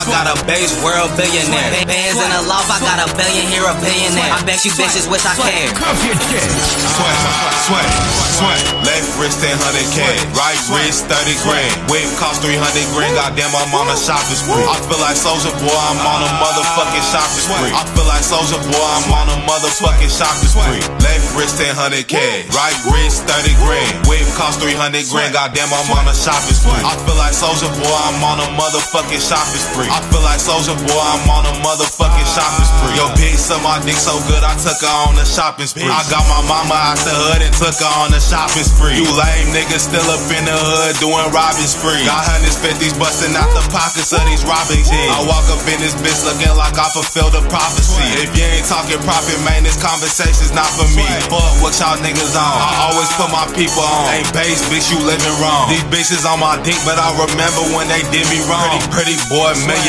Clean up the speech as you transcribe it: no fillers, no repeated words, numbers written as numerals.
I got a base world billionaire. Bands in the loft, I got a billion here, a billionaire. I bet you bitches wish I cared. Sweat. Left wrist 1000K, right wrist 30 grand. Whip cost 300 grand. Goddamn, I'm on a shopping spree. I feel like Soulja Boy, I'm on a motherfucking shopping spree. I feel like Soulja Boy, I'm on a motherfucking shopping spree. Left wrist 1000K, right wrist 30 grand. Whip cost 300 grand. Goddamn, I'm on a shopping spree. I feel like Soulja Boy, I'm on a motherfucking shopping spree. I feel like Soulja Boy, I'm on a motherfucking shopping spree. Yo, bitch, suck my dick so good, I took her on a shopping spree. I got my mama out the hood and took her on a shopping spree. You lame niggas still up in the hood doing robbing spree. Got 150s busting out the pockets of these robbing G's. I walk up in this bitch looking like I fulfilled a prophecy. If you ain't talking profit, man, this conversation's not for me. Fuck what y'all niggas on. I always put my people on. Ain't base, bitch, you living wrong. These bitches on my dick, but I remember when they did me wrong. Pretty boy, make